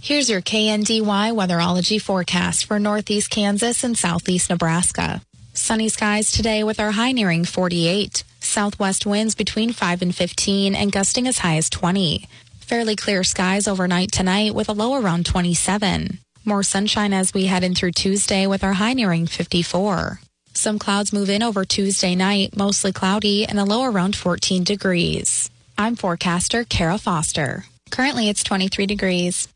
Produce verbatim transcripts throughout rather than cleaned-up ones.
Here's your K N D Y weatherology forecast for northeast Kansas and southeast Nebraska. Sunny skies today with our high nearing forty-eight. Southwest winds between five and fifteen and gusting as high as twenty. Fairly clear skies overnight tonight with a low around twenty-seven. More sunshine as we head in through Tuesday with our high nearing fifty-four. Some clouds move in over Tuesday night, mostly cloudy and a low around fourteen degrees. I'm forecaster Kara Foster. Currently it's twenty-three degrees.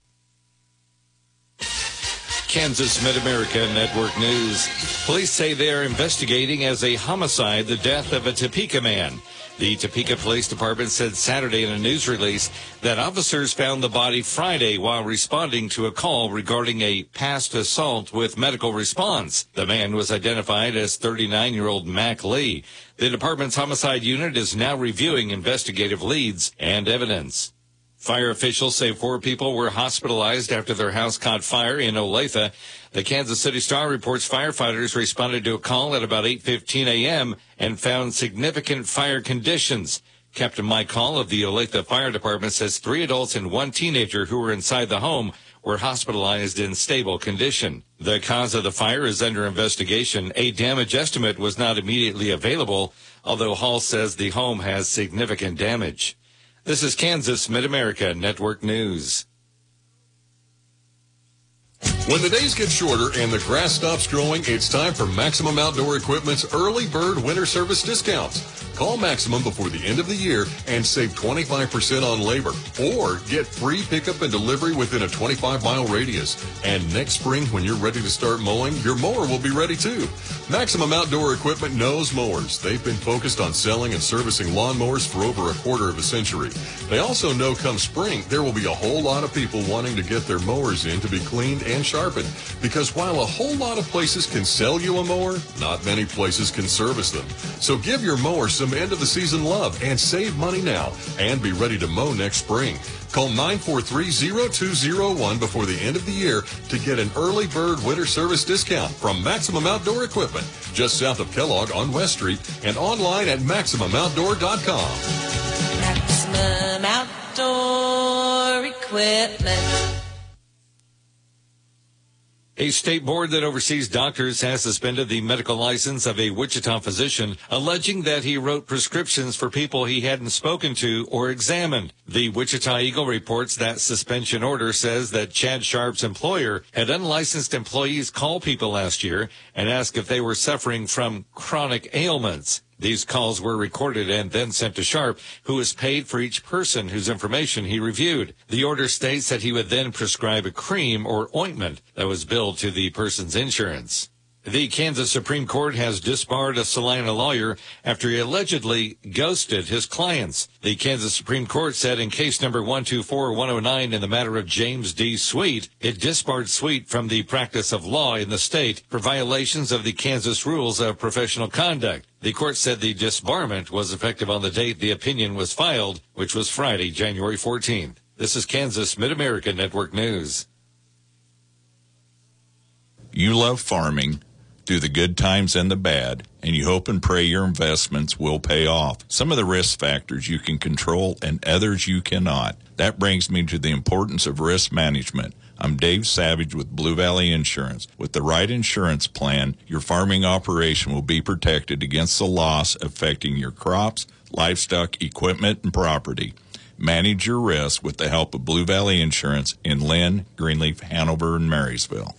Kansas Mid-America Network News. Police say they are investigating as a homicide the death of a Topeka man. The Topeka Police Department said Saturday in a news release that officers found the body Friday while responding to a call regarding a past assault with medical response. The man was identified as thirty-nine-year-old Mac Lee. The department's homicide unit is now reviewing investigative leads and evidence. Fire officials say four people were hospitalized after their house caught fire in Olathe. The Kansas City Star reports firefighters responded to a call at about eight fifteen a.m. and found significant fire conditions. Captain Mike Hall of the Olathe Fire Department says three adults and one teenager who were inside the home were hospitalized in stable condition. The cause of the fire is under investigation. A damage estimate was not immediately available, although Hall says the home has significant damage. This is Kansas Mid-America Network News. When the days get shorter and the grass stops growing, it's time for Maximum Outdoor Equipment's Early Bird Winter Service discounts. Call Maximum before the end of the year and save twenty-five percent on labor, or get free pickup and delivery within a twenty-five mile radius. And next spring, when you're ready to start mowing, your mower will be ready too. Maximum Outdoor Equipment knows mowers. They've been focused on selling and servicing lawnmowers for over a quarter of a century. They also know come spring, there will be a whole lot of people wanting to get their mowers in to be cleaned and sharpened. Because while a whole lot of places can sell you a mower, not many places can service them. So give your mower some end of the season love and save money now and be ready to mow next spring. Call nine four three, zero two zero one before the end of the year to get an early bird winter service discount from Maximum Outdoor Equipment, just south of Kellogg on West Street and online at maximum outdoor dot com. Maximum Outdoor Equipment. A state board that oversees doctors has suspended the medical license of a Wichita physician, alleging that he wrote prescriptions for people he hadn't spoken to or examined. The Wichita Eagle reports that suspension order says that Chad Sharp's employer had unlicensed employees call people last year and ask if they were suffering from chronic ailments. These calls were recorded and then sent to Sharp, who was paid for each person whose information he reviewed. The order states that he would then prescribe a cream or ointment that was billed to the person's insurance. The Kansas Supreme Court has disbarred a Salina lawyer after he allegedly ghosted his clients. The Kansas Supreme Court said in case number one two four one oh nine in the matter of James D. Sweet, it disbarred Sweet from the practice of law in the state for violations of the Kansas rules of professional conduct. The court said the disbarment was effective on the date the opinion was filed, which was Friday, January fourteenth. This is Kansas Mid-America Network News. You love farming through the good times and the bad, and you hope and pray your investments will pay off. Some of the risk factors you can control and others you cannot. That brings me to the importance of risk management. I'm Dave Savage with Blue Valley Insurance. With the right insurance plan, your farming operation will be protected against the loss affecting your crops, livestock, equipment, and property. Manage your risk with the help of Blue Valley Insurance in Lynn, Greenleaf, Hanover, and Marysville.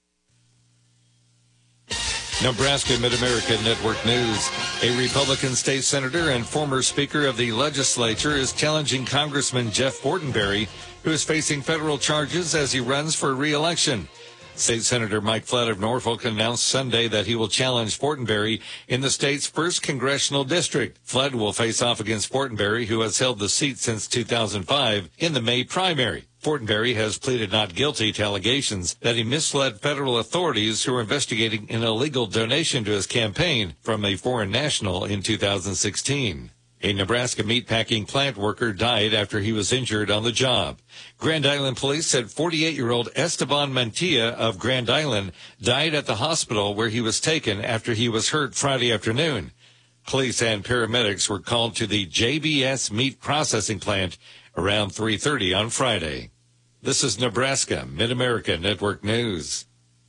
Nebraska Mid-America Network News. A Republican state senator and former Speaker of the legislature is challenging Congressman Jeff Fortenberry, who is facing federal charges as he runs for re-election. State Senator Mike Flood of Norfolk announced Sunday that he will challenge Fortenberry in the state's first congressional district. Flood will face off against Fortenberry, who has held the seat since two thousand five, in the May primary. Fortenberry has pleaded not guilty to allegations that he misled federal authorities who are investigating an illegal donation to his campaign from a foreign national in two thousand sixteen. A Nebraska meatpacking plant worker died after he was injured on the job. Grand Island police said forty-eight-year-old Esteban Mantilla of Grand Island died at the hospital where he was taken after he was hurt Friday afternoon. Police and paramedics were called to the J B S meat processing plant around three thirty on Friday. This is Nebraska Mid-America Network News.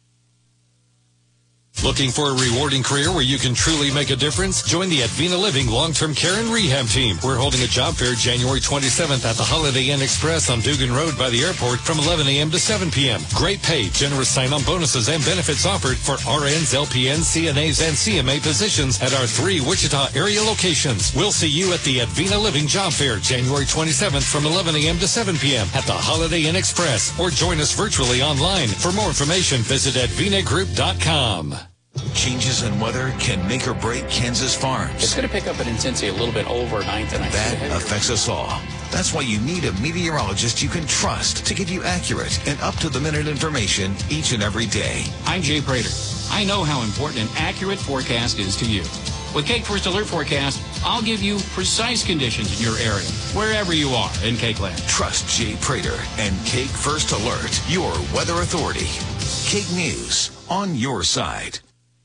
Looking for a rewarding career where you can truly make a difference? Join the Advena Living Long-Term Care and Rehab Team. We're holding a job fair January twenty-seventh at the Holiday Inn Express on Dugan Road by the airport from eleven a.m. to seven p.m. Great pay, generous sign-on bonuses, and benefits offered for R Ns, L P Ns, C N As, and C M A positions at our three Wichita area locations. We'll see you at the Advena Living Job Fair January twenty-seventh from eleven a.m. to seven p.m. at the Holiday Inn Express, or join us virtually online. For more information, visit advena group dot com. Changes in weather can make or break Kansas farms. It's going to pick up in intensity a little bit overnight tonight. That affects us all. That's why you need a meteorologist you can trust to give you accurate and up-to-the-minute information each and every day. I'm Jay Prater. I know how important an accurate forecast is to you. With Cake First Alert Forecast, I'll give you precise conditions in your area, wherever you are in Cake Land. Trust Jay Prater and Cake First Alert, your weather authority. Cake News, on your side.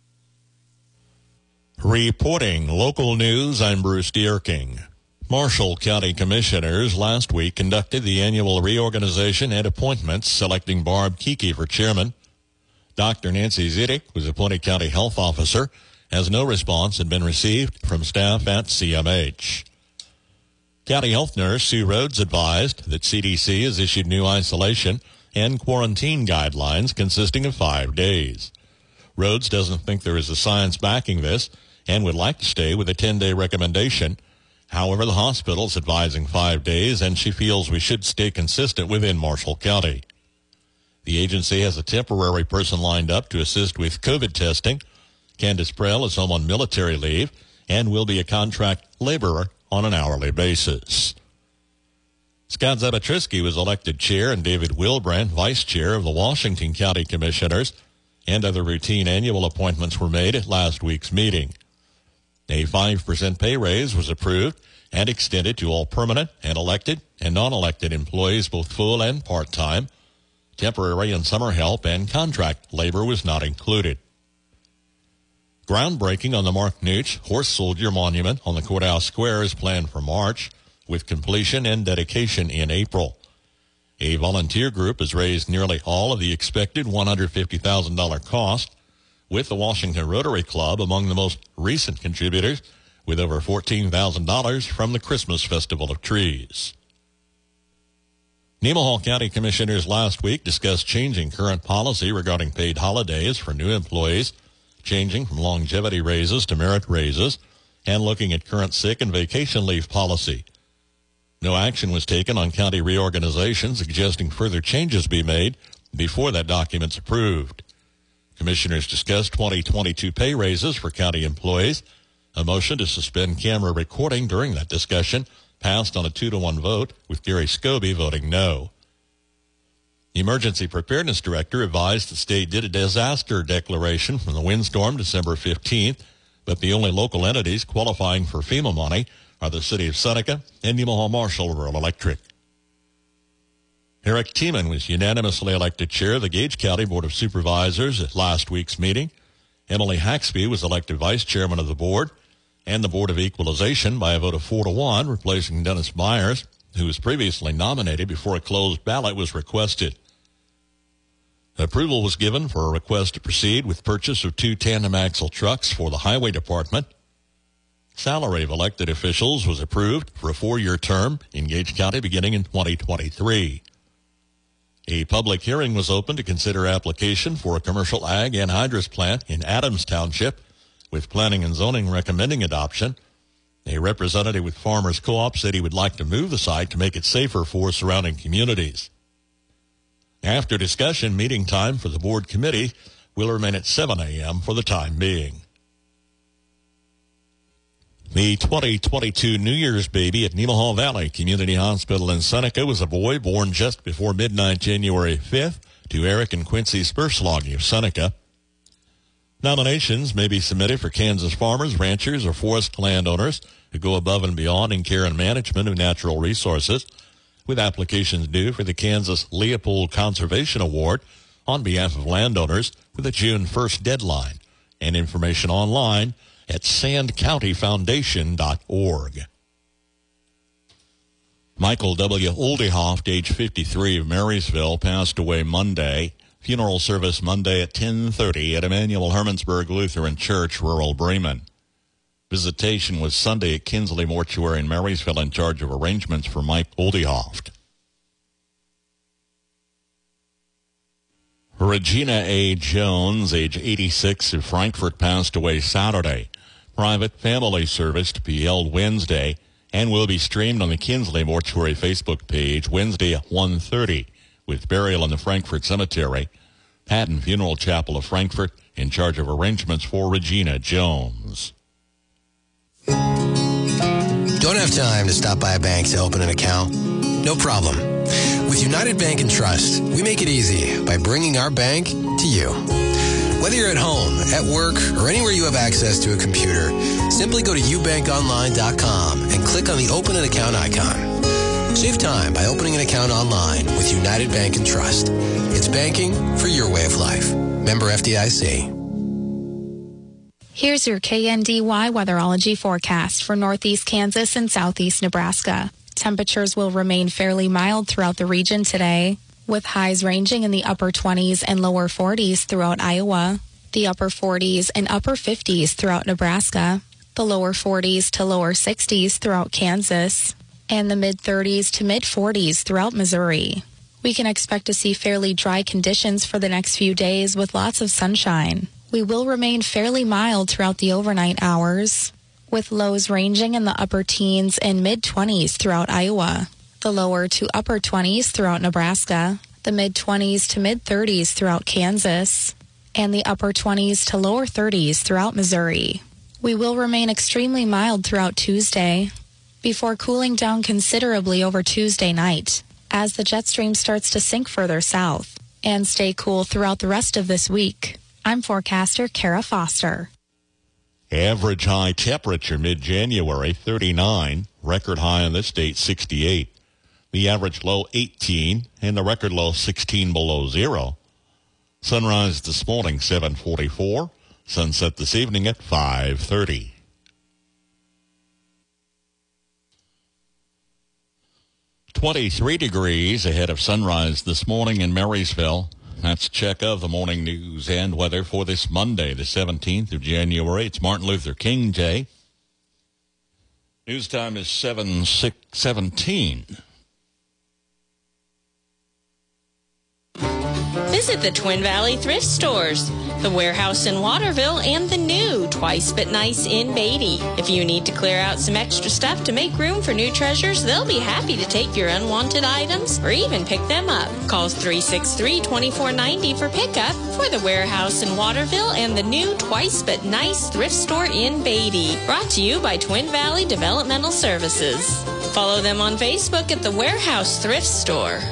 Reporting local news, I'm Bruce Dierking. Marshall County Commissioners last week conducted the annual reorganization and appointments, selecting Barb Kiki for chairman. Doctor Nancy Zidek was appointed county health officer, as no response had been received from staff at C M H. County health nurse Sue Rhodes advised that C D C has issued new isolation and quarantine guidelines consisting of five days. Rhodes doesn't think there is a science backing this and would like to stay with a ten-day recommendation. However, the hospital is advising five days, and she feels we should stay consistent within Marshall County. The agency has a temporary person lined up to assist with COVID testing. Candace Prell is home on military leave and will be a contract laborer on an hourly basis. Scott Zabatrisky was elected chair and David Wilbrand vice chair of the Washington County Commissioners, and other routine annual appointments were made at last week's meeting. A five percent pay raise was approved and extended to all permanent and elected and non-elected employees, both full and part-time. Temporary and summer help and contract labor was not included. Groundbreaking on the Mark Nooch Horse Soldier Monument on the Courthouse Square is planned for March, with completion and dedication in April. A volunteer group has raised nearly all of the expected one hundred fifty thousand dollars cost, with the Washington Rotary Club among the most recent contributors, with over fourteen thousand dollars from the Christmas Festival of Trees. Nemaha County Commissioners last week discussed changing current policy regarding paid holidays for new employees, changing from longevity raises to merit raises, and looking at current sick and vacation leave policy. No action was taken on county reorganization, suggesting further changes be made before that document's approved. Commissioners discussed twenty twenty-two pay raises for county employees. A motion to suspend camera recording during that discussion passed on a two to one vote, with Gary Scobie voting no. The Emergency Preparedness Director advised the state did a disaster declaration from the windstorm December fifteenth, but the only local entities qualifying for FEMA money are the City of Seneca and Nemaha Marshall Rural Electric. Eric Tiemann was unanimously elected chair of the Gage County Board of Supervisors at last week's meeting. Emily Haxby was elected vice chairman of the board and the Board of Equalization by a vote of four to one, replacing Dennis Myers, who was previously nominated before a closed ballot was requested. Approval was given for a request to proceed with purchase of two tandem axle trucks for the Highway Department. Salary of elected officials was approved for a four-year term in Gage County beginning in twenty twenty-three. A public hearing was opened to consider application for a commercial ag anhydrous plant in Adams Township, with Planning and Zoning recommending adoption. A representative with Farmers Co-op said he would like to move the site to make it safer for surrounding communities. After discussion, meeting time for the board committee will remain at seven a.m. for the time being. The twenty twenty-two New Year's baby at Nemaha Valley Community Hospital in Seneca was a boy born just before midnight January fifth to Eric and Quincy Spersloggy of Seneca. Nominations may be submitted for Kansas farmers, ranchers, or forest landowners who go above and beyond in care and management of natural resources, with applications due for the Kansas Leopold Conservation Award on behalf of landowners with a June first deadline, and information online at sand county foundation dot org. Michael W. Oldehoft, age fifty-three, of Marysville, passed away Monday. Funeral service Monday at ten thirty at Emmanuel Hermannsburg Lutheran Church, rural Bremen. Visitation was Sunday at Kinsley Mortuary in Marysville, in charge of arrangements for Mike Oldehoft. Regina A. Jones, age eighty-six, of Frankfort, passed away Saturday. Private family service to be held Wednesday and will be streamed on the Kinsley Mortuary Facebook page Wednesday at one thirty, with burial in the Frankfort Cemetery. Patton Funeral Chapel of Frankfort, in charge of arrangements for Regina Jones. Don't have time to stop by a bank to open an account? No problem. With United Bank and Trust, we make it easy by bringing our bank to you. Whether you're at home, at work, or anywhere you have access to a computer, simply go to u bank online dot com and click on the Open an Account icon. Save time by opening an account online with United Bank and Trust. It's banking for your way of life. Member F D I C. Here's your K N D Y weatherology forecast for northeast Kansas and southeast Nebraska. Temperatures will remain fairly mild throughout the region today, with highs ranging in the upper twenties and lower forties throughout Iowa, the upper forties and upper fifties throughout Nebraska, the lower forties to lower sixties throughout Kansas, and the mid-thirties to mid-forties throughout Missouri. We can expect to see fairly dry conditions for the next few days with lots of sunshine. We will remain fairly mild throughout the overnight hours, with lows ranging in the upper teens and mid-twenties throughout Iowa, the lower to upper twenties throughout Nebraska, the mid-twenties to mid-thirties throughout Kansas, and the upper twenties to lower thirties throughout Missouri. We will remain extremely mild throughout Tuesday, before cooling down considerably over Tuesday night, as the jet stream starts to sink further south, and stay cool throughout the rest of this week. I'm forecaster Kara Foster. Average high temperature mid-January, thirty-nine. Record high on this date, sixty-eight. The average low, eighteen, and the record low, sixteen below zero. Sunrise this morning, seven forty-four. Sunset this evening at five thirty. twenty-three degrees ahead of sunrise this morning in Marysville. That's a check of the morning news and weather for this Monday, the seventeenth of January. It's Martin Luther King Day. News time is seven seventeen. Visit the Twin Valley Thrift Stores, the Warehouse in Waterville, and the new Twice But Nice in Beatty. If you need to clear out some extra stuff to make room for new treasures, they'll be happy to take your unwanted items or even pick them up. Call three six three, two four nine zero for pickup for the Warehouse in Waterville and the new Twice But Nice Thrift Store in Beatty. Brought to you by Twin Valley Developmental Services. Follow them on Facebook at the Warehouse Thrift Store.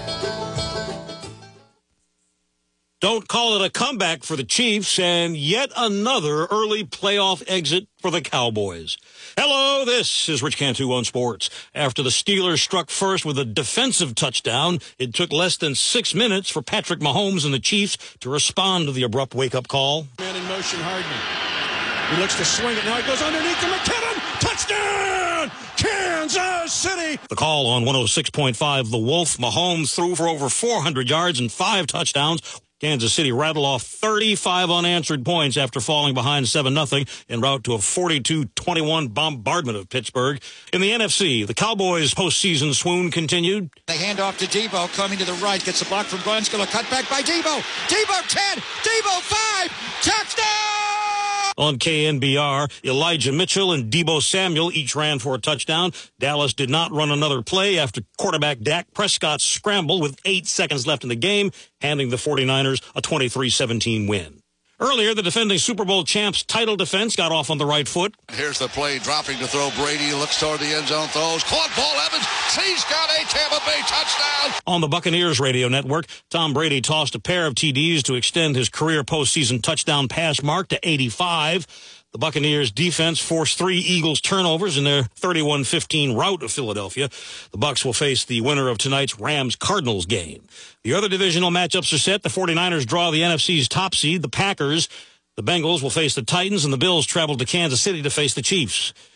Don't call it a comeback for the Chiefs, and yet another early playoff exit for the Cowboys. Hello, this is Rich Cantu on Sports. After the Steelers struck first with a defensive touchdown, it took less than six minutes for Patrick Mahomes and the Chiefs to respond to the abrupt wake-up call. Man in motion, Hardman. He looks to swing it. Now it goes underneath to McKinnon. Touchdown! Kansas City! The call on one oh six point five, The Wolf. Mahomes threw for over four hundred yards and five touchdowns. Kansas City rattled off thirty-five unanswered points after falling behind seven nothing en route to a forty-two twenty-one bombardment of Pittsburgh. In the N F C, the Cowboys' postseason swoon continued. They hand off to Debo, coming to the right, gets a block from Glenskill, cut back by Debo. Debo ten, Debo five, touchdown! On K N B R, Elijah Mitchell and Debo Samuel each ran for a touchdown. Dallas did not run another play after quarterback Dak Prescott scrambled with eight seconds left in the game, handing the 49ers a twenty-three seventeen win. Earlier, the defending Super Bowl champs' title defense got off on the right foot. Here's the play, dropping to throw. Brady looks toward the end zone, throws. Caught ball, Evans. He's got a Tampa Bay touchdown. On the Buccaneers radio network, Tom Brady tossed a pair of T Ds to extend his career postseason touchdown pass mark to eighty-five. The Buccaneers defense forced three Eagles turnovers in their thirty-one fifteen rout of Philadelphia. The Bucs will face the winner of tonight's Rams-Cardinals game. The other divisional matchups are set. The 49ers draw the N F C's top seed, the Packers. The Bengals will face the Titans, and the Bills travel to Kansas City to face the Chiefs.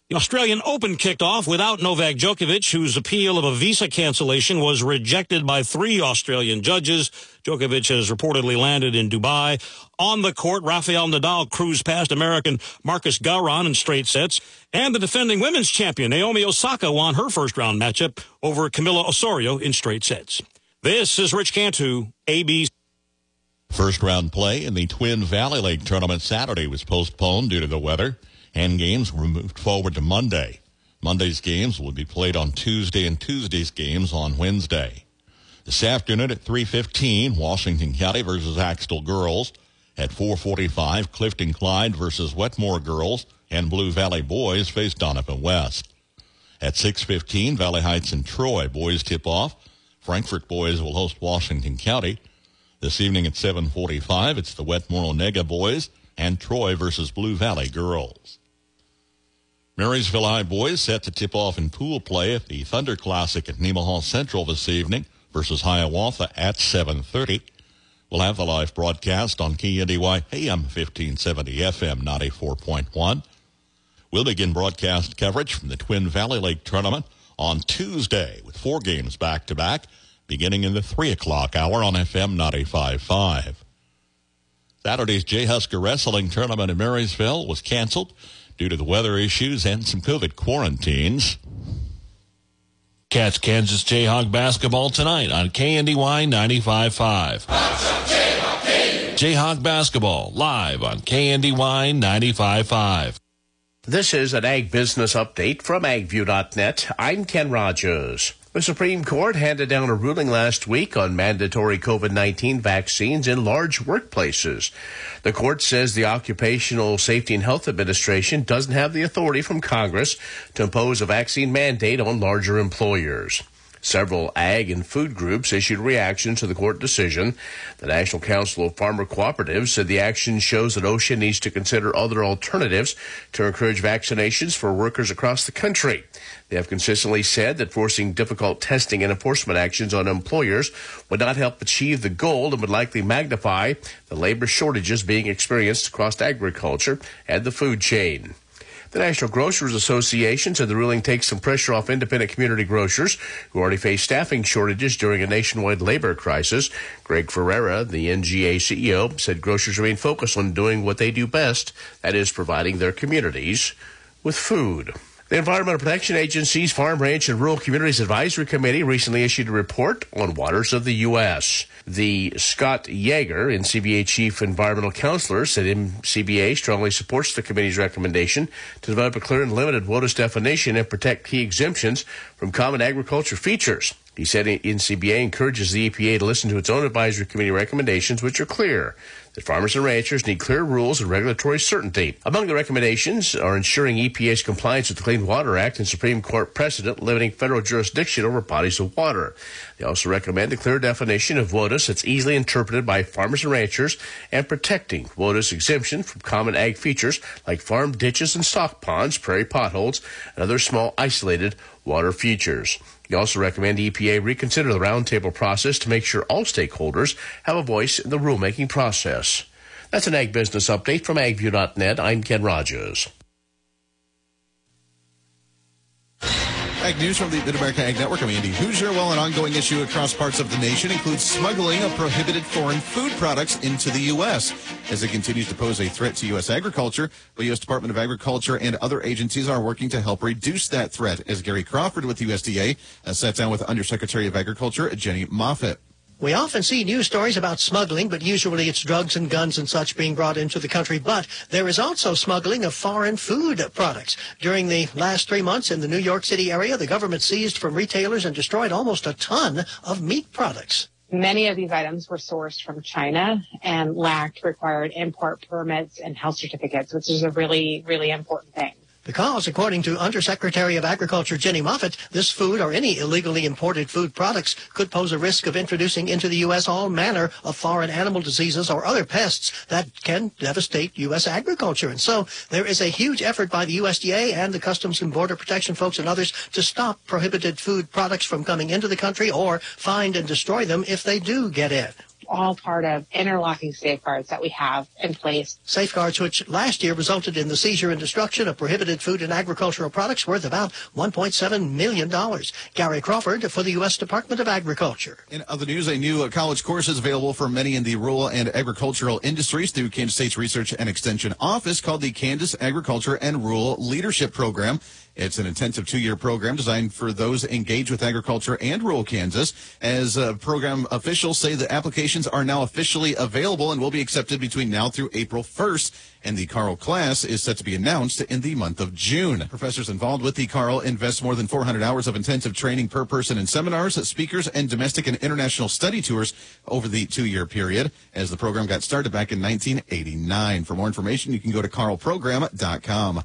The Australian Open kicked off without Novak Djokovic, whose appeal of a visa cancellation was rejected by three Australian judges. Djokovic has reportedly landed in Dubai. On the court, Rafael Nadal cruised past American Marcus Gauron in straight sets. And the defending women's champion, Naomi Osaka, won her first-round matchup over Camila Osorio in straight sets. This is Rich Cantu, A B C. First round play in the Twin Valley League tournament Saturday was postponed due to the weather, and games were moved forward to Monday. Monday's games will be played on Tuesday and Tuesday's games on Wednesday. This afternoon at three fifteen, Washington County versus Axtell Girls. At four forty-five, Clifton Clyde versus Wetmore Girls, and Blue Valley Boys face Donovan West. At six fifteen, Valley Heights and Troy boys tip off. Frankfort boys will host Washington County. This evening at seven forty-five, it's the Wetmore Onega boys and Troy versus Blue Valley girls. Marysville High boys set to tip off in pool play at the Thunder Classic at Nemaha Central this evening versus Hiawatha at seven thirty. We'll have the live broadcast on K N D Y A M fifteen seventy F M ninety-four point one. We'll begin broadcast coverage from the Twin Valley League tournament on Tuesday with four games back-to-back, beginning in the three o'clock hour on F M ninety-five point five. Saturday's J-Husker Wrestling Tournament in Marysville was canceled due to the weather issues and some COVID quarantines. Catch Kansas Jayhawk basketball tonight on K N D Y ninety-five point five. Jayhawk basketball live on K N D Y ninety-five point five. This is an Ag Business Update from ag view dot net. I'm Ken Rogers. The Supreme Court handed down a ruling last week on mandatory COVID nineteen vaccines in large workplaces. The court says the Occupational Safety and Health Administration doesn't have the authority from Congress to impose a vaccine mandate on larger employers. Several ag and food groups issued reactions to the court decision. The National Council of Farmer Cooperatives said the action shows that OSHA needs to consider other alternatives to encourage vaccinations for workers across the country. They have consistently said that forcing difficult testing and enforcement actions on employers would not help achieve the goal and would likely magnify the labor shortages being experienced across agriculture and the food chain. The National Grocers Association said the ruling takes some pressure off independent community grocers who already face staffing shortages during a nationwide labor crisis. Greg Ferreira, the N G A C E O, said grocers remain focused on doing what they do best, that is, providing their communities with food. The Environmental Protection Agency's Farm, Ranch, and Rural Communities Advisory Committee recently issued a report on waters of the U S The Scott Yeager, N C B A Chief Environmental Counselor, said N C B A strongly supports the committee's recommendation to develop a clear and limited WOTUS definition and protect key exemptions from common agriculture features. He said N C B A encourages the E P A to listen to its own advisory committee recommendations, which are clear, that farmers and ranchers need clear rules and regulatory certainty. Among the recommendations are ensuring E P A's compliance with the Clean Water Act and Supreme Court precedent limiting federal jurisdiction over bodies of water. They also recommend a clear definition of WOTUS that's easily interpreted by farmers and ranchers and protecting WOTUS exemption from common ag features like farm ditches and stock ponds, prairie potholes, and other small isolated water features. They also recommend E P A reconsider the roundtable process to make sure all stakeholders have a voice in the rulemaking process. That's an Ag Business Update from ag view dot net. I'm Ken Rogers. Ag News from the Mid-America Ag Network. I'm Andy Hoosier. Well, an ongoing issue across parts of the nation includes smuggling of prohibited foreign food products into the U S as it continues to pose a threat to U S agriculture. The U S Department of Agriculture and other agencies are working to help reduce that threat, as Gary Crawford with U S D A uh, sat down with Undersecretary of Agriculture Jenny Moffitt. We often see news stories about smuggling, but usually it's drugs and guns and such being brought into the country. But there is also smuggling of foreign food products. During the last three months in the New York City area, the government seized from retailers and destroyed almost a ton of meat products. Many of these items were sourced from China and lacked required import permits and health certificates, which is a really, really important thing. Because, according to Undersecretary of Agriculture Jenny Moffitt, this food or any illegally imported food products could pose a risk of introducing into the U S all manner of foreign animal diseases or other pests that can devastate U S agriculture. And so there is a huge effort by the U S D A and the Customs and Border Protection folks and others to stop prohibited food products from coming into the country or find and destroy them if they do get in. all part of interlocking safeguards that we have in place. Safeguards which last year resulted in the seizure and destruction of prohibited food and agricultural products worth about one point seven million dollars. Gary Crawford for the U S Department of Agriculture. In other news, a new college course is available for many in the rural and agricultural industries through Kansas State's Research and Extension Office called the Kansas Agriculture and Rural Leadership Program. It's an intensive two-year program designed for those engaged with agriculture and rural Kansas. As uh, program officials say, the applications are now officially available and will be accepted between now through April first. And the Carl class is set to be announced in the month of June. Professors involved with the Carl invest more than four hundred hours of intensive training per person in seminars, speakers, and domestic and international study tours over the two-year period, as the program got started back in nineteen eighty-nine. For more information, you can go to carl program dot com.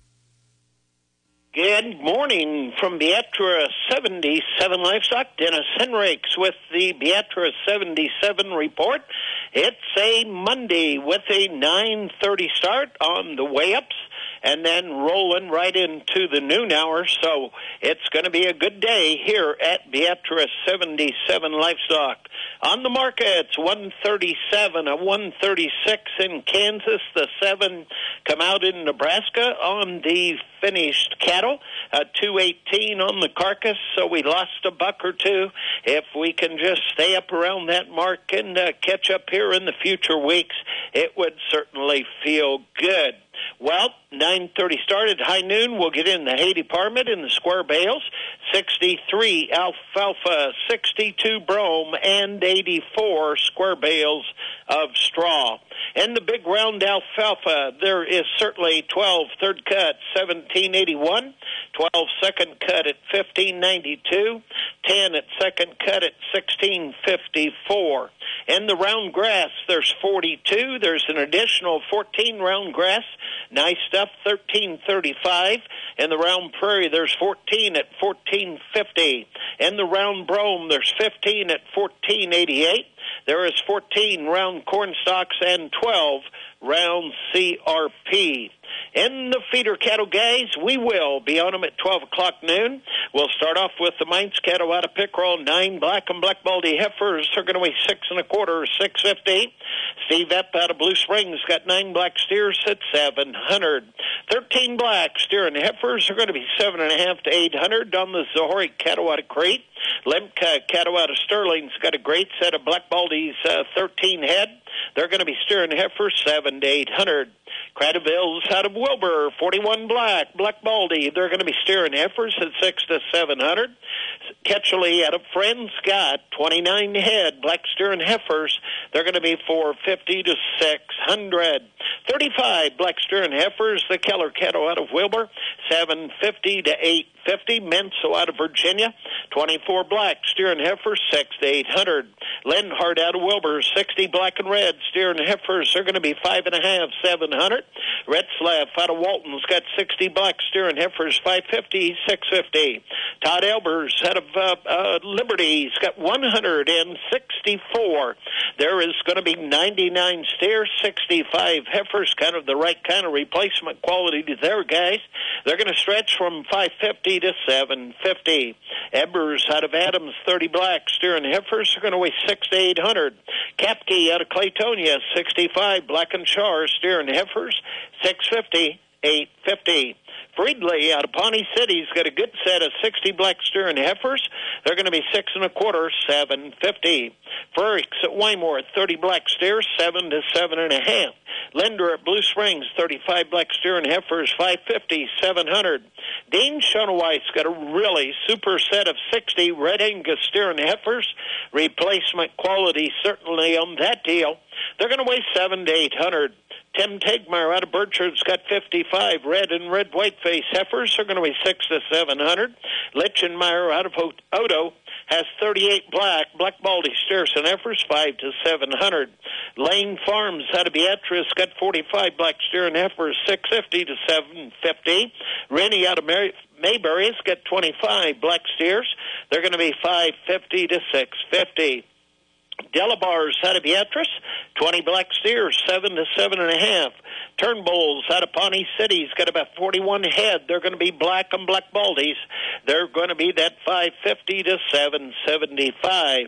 Good morning from Beatrice seventy-seven Livestock. Dennis Henricks with the Beatrice seventy-seven report. It's a Monday with a nine thirty start on the way ups and then rolling right into the noon hour. So it's going to be a good day here at Beatrice seventy-seven Livestock. On the markets, one thirty-seven, a one thirty-six in Kansas. The seven come out in Nebraska on the finished cattle, uh, two eighteen on the carcass, so we lost a buck or two. If we can just stay up around that mark and uh, catch up here in the future weeks, it would certainly feel good. Well, nine thirty started, high noon. We'll get in the hay department in the square bales. sixty-three alfalfa, sixty-two brome, and eighty-four square bales of straw. In the big round alfalfa, there is certainly twelve third cut, seventeen eighty-one, twelve second cut at fifteen ninety-two, ten at second cut at sixteen fifty-four. In the round grass, there's forty-two. There's an additional fourteen round grass. Nice stuff, thirteen thirty-five. In the round prairie, there's fourteen at fourteen fifty. In the round brome, there's fifteen at fourteen eighty-eight. There is fourteen round corn stalks and twelve round C R P. In the feeder cattle, guys, we will be on them at twelve o'clock noon. We'll start off with the Mainz cattle out of Pickerel. Nine black and black baldy heifers are going to weigh six and a quarter, six fifty. Steve Epp out of Blue Springs got nine black steers at seven hundred. Thirteen black steer and heifers are going to be seven and a half to eight hundred. On the Zohori cattle out of Crete. Lemke cattle out of Sterling's got a great set of black baldies, uh, thirteen head. They're going to be steering heifers seven to eight hundred. Cradaville's out of Wilbur, forty-one black, black baldy. They're going to be steering heifers at six to seven hundred. Ketchley out of Friends got twenty-nine head, black steering heifers. They're going to be four fifty to six hundred. thirty-five black steering heifers. The Keller cattle out of Wilbur, seven fifty to eight fifty. Menso out of Virginia, twenty-four black steering heifers, six to eight hundred. Lenhart out of Wilbur, sixty black and red steering heifers are going to be five and a half, seven hundred. Retzlaff out of Walton's got sixty black steering heifers, five fifty, six fifty. Todd Elbers out of uh, uh, Liberty's got one hundred sixty-four. There is going to be ninety-nine steers, sixty-five heifers, kind of the right kind of replacement quality to their guys. They're going to stretch from five fifty to seven fifty. Ebers out of Adams, thirty black steering heifers are going to weigh six to eight hundred. Kapke out of Claytonia, sixty-five black and char steering heifers, six fifty, eight fifty. Friedley out of Pawnee City's got a good set of sixty black steering heifers. They're going to be six and a quarter, seven fifty. Frericks at Wymore, thirty black steers, seven to seven and a half. Linder at Blue Springs, thirty-five black steering heifers, five fifty, seven hundred. Dean Shonowite's got a really super set of sixty Red Angus steering heifers. Replacement quality certainly on that deal. They're going to weigh seven to eight hundred. Tim Tegmeyer out of Burchard's got fifty-five red and red whiteface heifers. They're going to weigh six to seven hundred. Litchenmeyer out of Odo has thirty-eight black, black baldy steers and heifers, five to seven hundred. Lane Farms out of Beatrice got forty-five black steer and heifers, six fifty to seven fifty. Rennie out of Mary, Mayberry's got twenty-five black steers. They're going to be five fifty to six fifty. Delabar's out of Beatrice, twenty black steers, seven to seven and a half. Turnbulls out of Pawnee City's got about forty-one head. They're going to be black and black baldies. They're going to be that five fifty to seven seventy-five.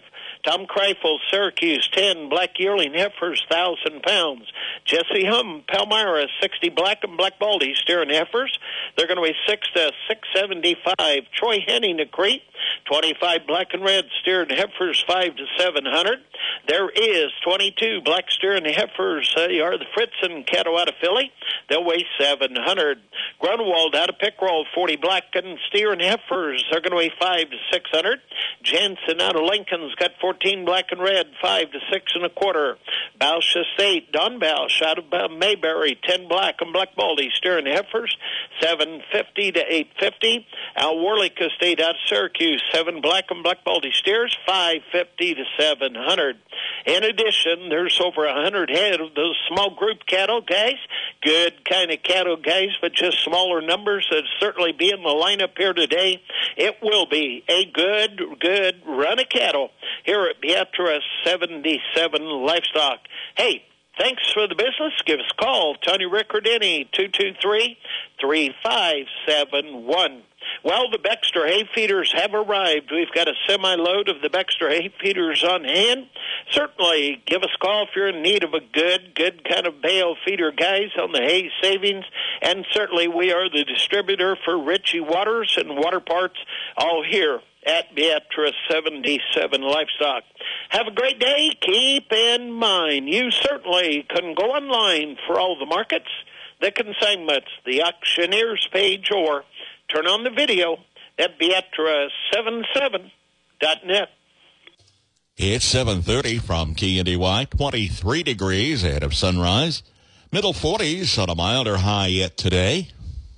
Tom Kreifel, Syracuse, ten black yearling heifers, one thousand pounds. Jesse Hum, Palmyra, sixty black and black baldy steering heifers. They're going to weigh six to six seventy-five. Troy Henning, of Crete, twenty-five black and red steered heifers, five to seven hundred. There is twenty-two black steering heifers. Uh, you are the Fritzen cattle out of Philly. They'll weigh seven hundred. Grunwald out of Pickrell, forty black and steering heifers. They're going to weigh five to six hundred. Jansen out of Lincoln's got fourteen black and red, five to six and a quarter. Bausch Estate, Don Bausch out of uh, Mayberry, ten black and black baldy steering heifers, seven fifty to eight fifty. Al Warlick Estate out of Syracuse, seven black and black baldy steers, five fifty to seven hundred. In addition, there's over a hundred head of those small group cattle, guys. Good kind of cattle, guys, but just smaller numbers. That'd certainly be in the lineup here today. It will be a good, good run of cattle here at Beatrice seventy-seven Livestock. Hey, thanks for the business. Give us a call. Tony Riccardini, two two three, three five seven one. Well, the Baxter hay feeders have arrived. We've got a semi-load of the Baxter hay feeders on hand. Certainly, give us a call if you're in need of a good, good kind of bale feeder, guys, on the hay savings. And certainly, we are the distributor for Ritchie Waters and Water Parts, all here at Beatrice seventy-seven Livestock. Have a great day. Keep in mind, you certainly can go online for all the markets, the consignments, the auctioneers page, or turn on the video at Beatrice seventy-seven dot net. It's seven thirty from K N D Y, twenty-three degrees ahead of sunrise. Middle forties on a milder high yet today.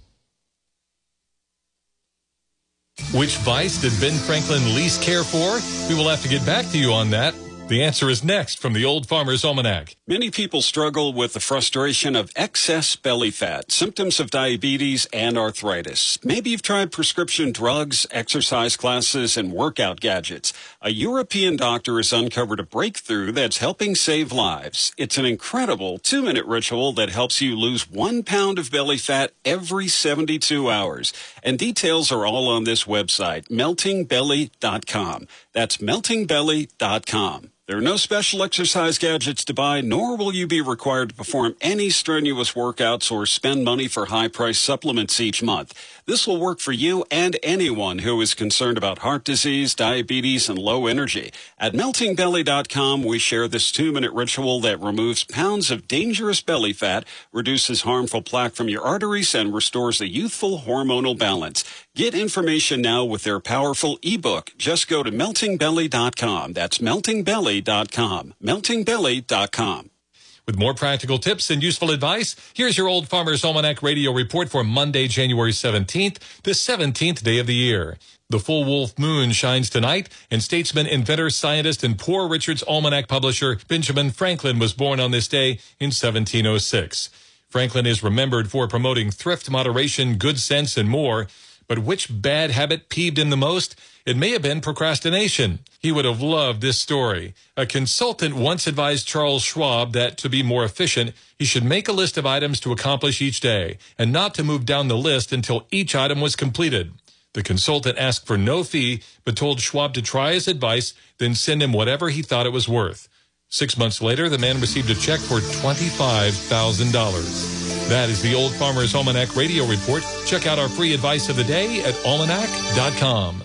Which vice did Ben Franklin least care for? We will have to get back to you on that. The answer is next from the Old Farmer's Almanac. Many people struggle with the frustration of excess belly fat, symptoms of diabetes, and arthritis. Maybe you've tried prescription drugs, exercise classes, and workout gadgets. A European doctor has uncovered a breakthrough that's helping save lives. It's an incredible two-minute ritual that helps you lose one pound of belly fat every seventy-two hours. And details are all on this website, melting belly dot com. That's melting belly dot com. There are no special exercise gadgets to buy, nor will you be required to perform any strenuous workouts or spend money for high-priced supplements each month. This will work for you and anyone who is concerned about heart disease, diabetes, and low energy. At melting belly dot com, we share this two-minute ritual that removes pounds of dangerous belly fat, reduces harmful plaque from your arteries, and restores a youthful hormonal balance. Get information now with their powerful ebook. Just go to melting belly dot com. That's melting belly dot com. melting belly dot com. With more practical tips and useful advice, here's your Old Farmer's Almanac radio report for Monday, January seventeenth, the seventeenth day of the year. The full wolf moon shines tonight, and statesman, inventor, scientist, and Poor Richard's Almanac publisher Benjamin Franklin was born on this day in seventeen oh six. Franklin is remembered for promoting thrift, moderation, good sense, and more. But which bad habit peeved him the most? It may have been procrastination. He would have loved this story. A consultant once advised Charles Schwab that to be more efficient, he should make a list of items to accomplish each day, and not to move down the list until each item was completed. The consultant asked for no fee, but told Schwab to try his advice, then send him whatever he thought it was worth. Six months later, the man received a check for twenty-five thousand dollars. That is the Old Farmer's Almanac radio report. Check out our free advice of the day at almanac dot com.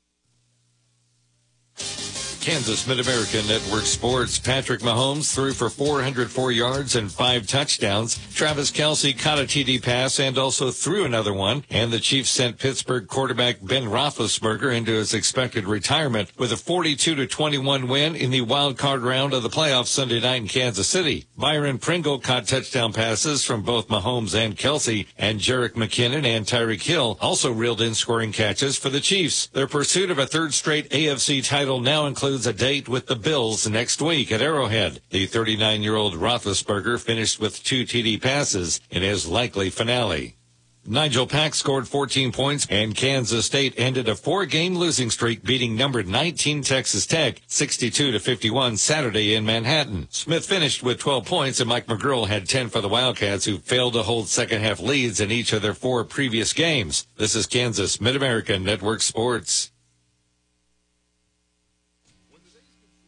Kansas Mid-America Network Sports. Patrick Mahomes threw for four hundred four yards and five touchdowns. Travis Kelce caught a T D pass and also threw another one. And the Chiefs sent Pittsburgh quarterback Ben Roethlisberger into his expected retirement with a forty-two to twenty-one win in the wild card round of the playoffs Sunday night in Kansas City. Byron Pringle caught touchdown passes from both Mahomes and Kelce, and Jerick McKinnon and Tyreek Hill also reeled in scoring catches for the Chiefs. Their pursuit of a third straight A F C title now includes a date with the Bills next week at Arrowhead. The thirty-nine-year-old Roethlisberger finished with two T D passes in his likely finale. Nigel Pack scored fourteen points, and Kansas State ended a four-game losing streak, beating number nineteen Texas Tech sixty-two to fifty-one Saturday in Manhattan. Smith finished with twelve points, and Mike McGurl had ten for the Wildcats, who failed to hold second-half leads in each of their four previous games. This is Kansas Mid-America Network Sports.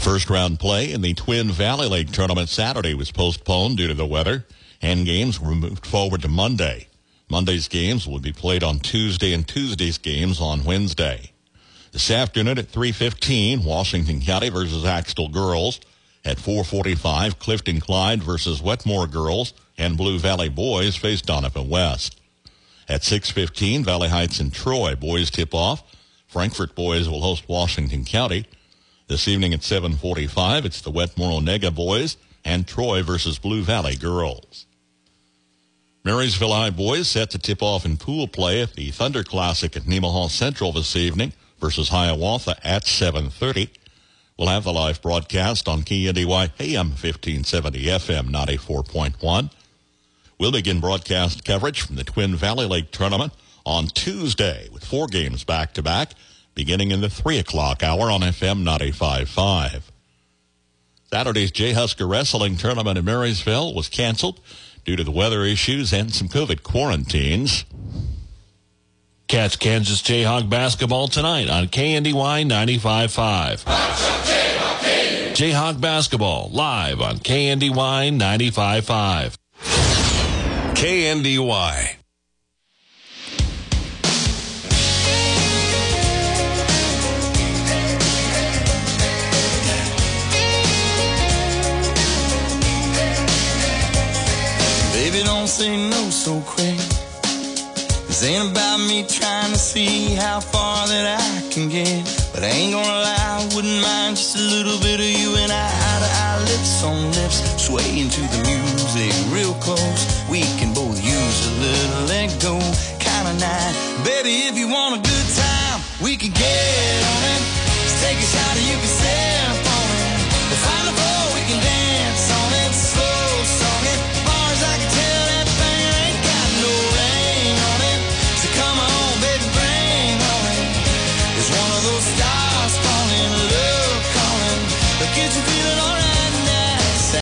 First round play in the Twin Valley League tournament Saturday was postponed due to the weather, and games were moved forward to Monday. Monday's games will be played on Tuesday and Tuesday's games on Wednesday. This afternoon at three fifteen, Washington County versus Axtell girls. At four forty-five, Clifton Clyde versus Wetmore girls, and Blue Valley boys face Donovan West. At six fifteen, Valley Heights and Troy boys tip off. Frankfort boys will host Washington County. This evening at seven forty-five, it's the Wetmore Onega boys and Troy versus Blue Valley girls. Marysville High boys set to tip off in pool play at the Thunder Classic at Nemaha Central this evening versus Hiawatha at seven thirty. We'll have the live broadcast on K N D Y A M fifteen seventy F M ninety-four point one. We'll begin broadcast coverage from the Twin Valley League tournament on Tuesday with four games back-to-back, beginning in the three o'clock hour on F M ninety-five point five. Saturday's Jayhusker Wrestling tournament in Marysville was canceled due to the weather issues and some COVID quarantines. Catch Kansas Jayhawk basketball tonight on K N D Y ninety-five point five. Jayhawk basketball live on K N D Y ninety-five point five. K N D Y. Baby, don't say no so quick. This ain't about me trying to see how far that I can get. But I ain't gonna lie, I wouldn't mind just a little bit of you and I, eye to eye, lips on lips, swaying to the music real close. We can both use a little let go kind of night. Baby, if you want a good time, we can get